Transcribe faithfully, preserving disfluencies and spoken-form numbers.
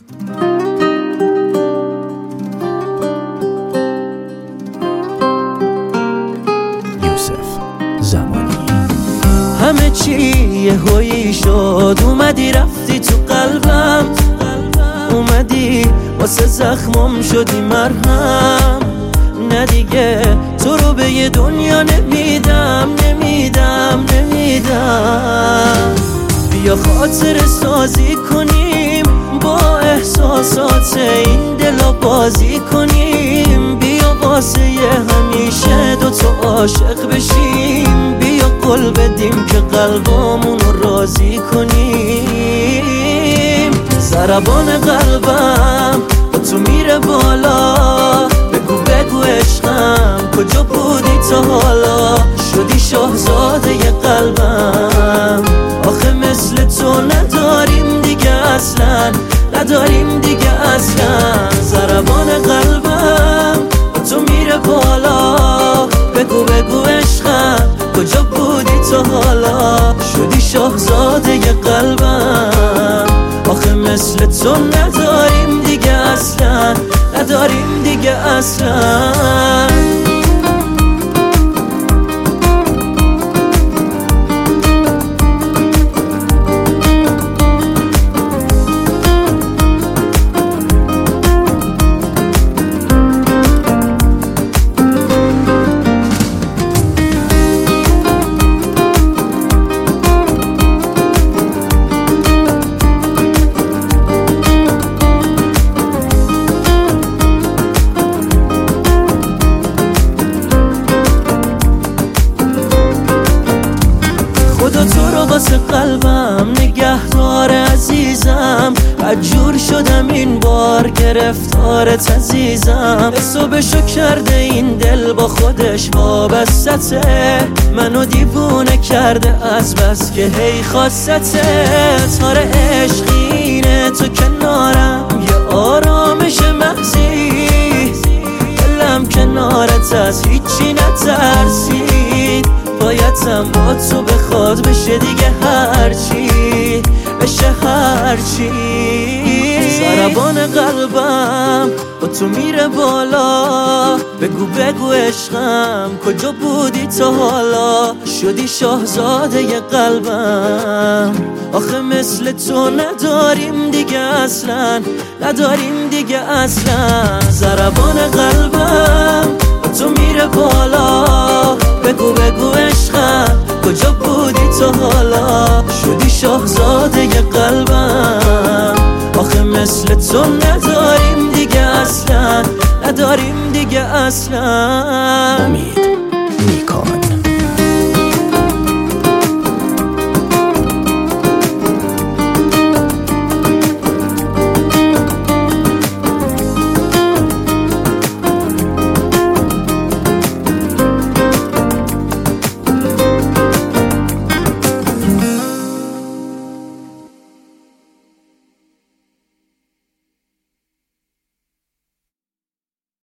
همه چی یه هویی شد، اومدی رفتی تو قلبم، اومدی واسه زخمم شدی مرهم. نه دیگه تو رو به یه دنیا نمیدم نمیدم نمیدم. بیا خاطر سازی کنیم، با احساسات این دلا بازی کنیم. بیا واسه همیشه دوتا عاشق بشیم. بیا قول بدیم که قلبمون رو راضی کنیم. ضربان قلبم با تو میره بالا، بگو بگو عشقم کجا بودی تا حالا؟ شدی شاهزاده قلبم، آخه مثل تو نداریم دیگه اصلا، نداریم دیگه اصلا. ضربان قلبم با تو میره بالا، بگو بگو عشقم کجا بودی تا حالا؟ شدی شاهزاده قلبم، آخه مثل تو نداریم دیگه اصلا، نداریم دیگه اصلا. خدا تو رو واسه قلبم نگهدار عزیزم. عجور شدم این بار گرفتارت عزیزم. حسابشو کرده این دل با خودش وابسته، منو دیوونه کرده از بس که هی خواستته. تار عشقینه تو کنارم، یه آرامش محضی، دلم کنارت از هیچی نترسید. بایدم با تو بخواد بشه دیگه هرچی، بشه هرچی. ضربان قلبم با تو میره بالا، بگو بگو عشقم کجا بودی تا حالا؟ شدی شاهزاده قلبم، آخه مثل تو نداریم دیگه اصلا، نداریم دیگه اصلا. ضربان قلبم با تو میره بالا، بگو بگو عشقم کجا بودی تا حالا؟ شدی شاهزاده قلبم، آخه مثل تو نداریم دیگه اصلا، نداریم دیگه اصلا. امید